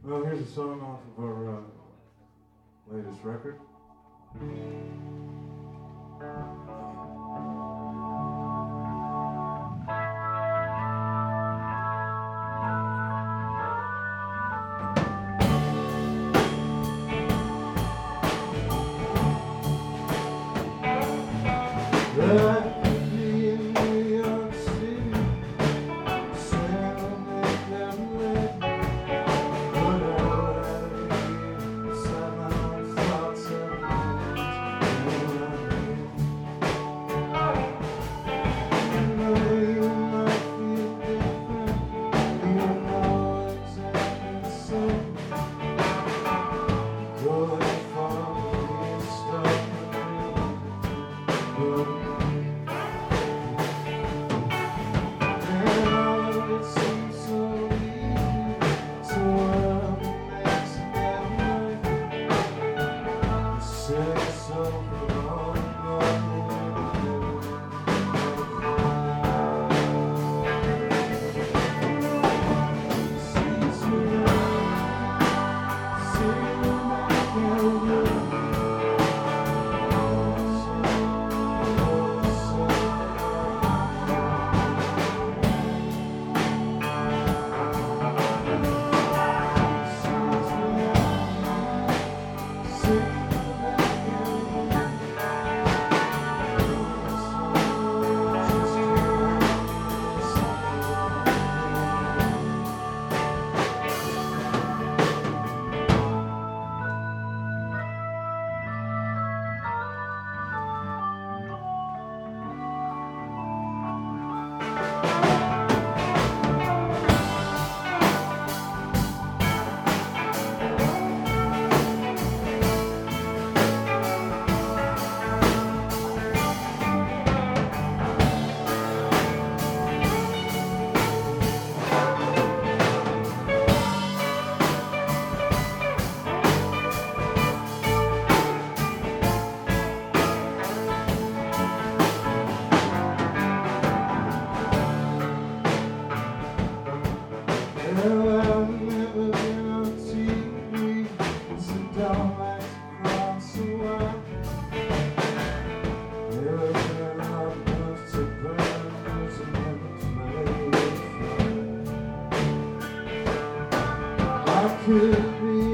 Well, here's a song off of our latest record. I could be in New York City, sailing at them late, but I would be beside my own thoughts and I know you might feel different, you know exactly the same. Going from being stuck with you. Could be